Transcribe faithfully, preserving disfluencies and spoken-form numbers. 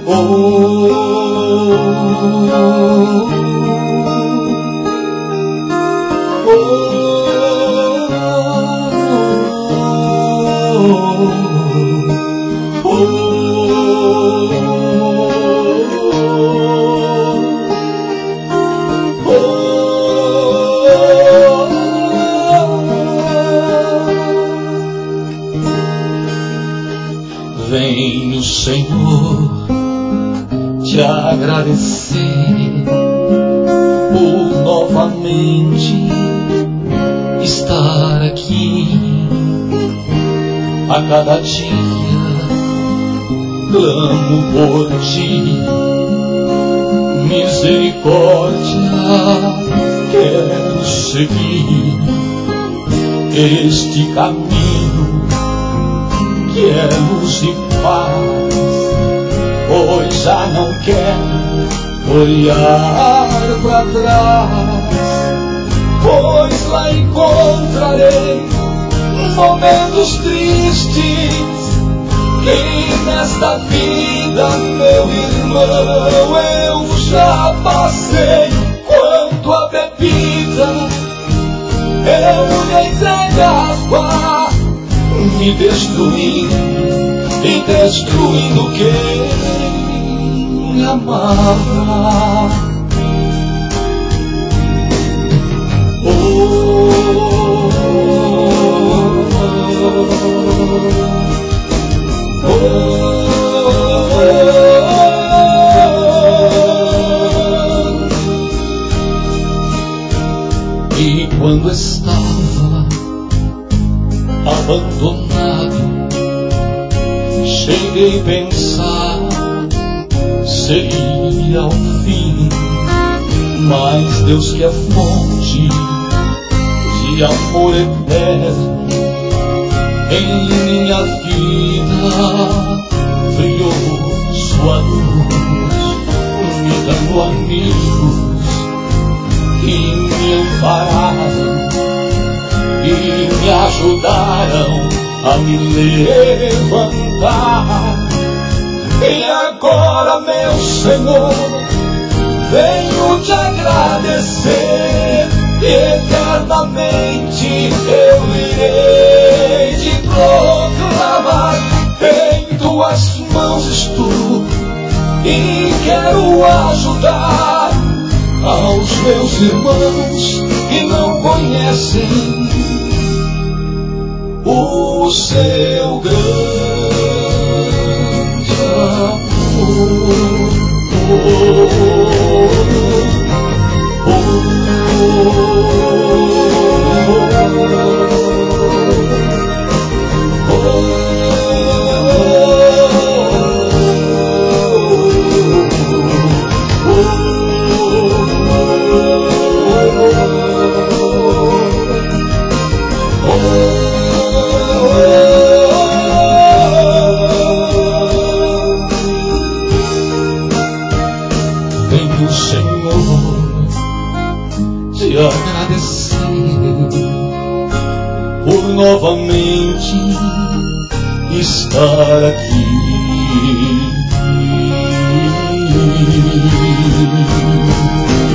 Venho, Senhor, te agradecer por novamente estar aqui. A cada dia clamo por ti, misericórdia quero seguir este caminho que é luz e paz, pois já não quero olhar para trás, pois lá encontrarei momentos tristes que nesta vida, meu irmão, eu já passei. Quanto a bebida eu me entregava, me destruindo e destruindo quem me amava. Oh, oh, oh, oh. E quando estava abandonado, cheguei a pensar seria o fim, mas Deus, que é fonte de amor eterno, em minha vida brilhou sua luz, me dando amigos que me ampararam e me ajudaram a me levantar. E agora, meu Senhor, venho te agradecer, e eternamente eu irei te proclamar. Em tuas mãos estou e quero ajudar aos meus irmãos que não conhecem o seu grande amor. Venho, Senhor, te agradecer por novamente estar aqui.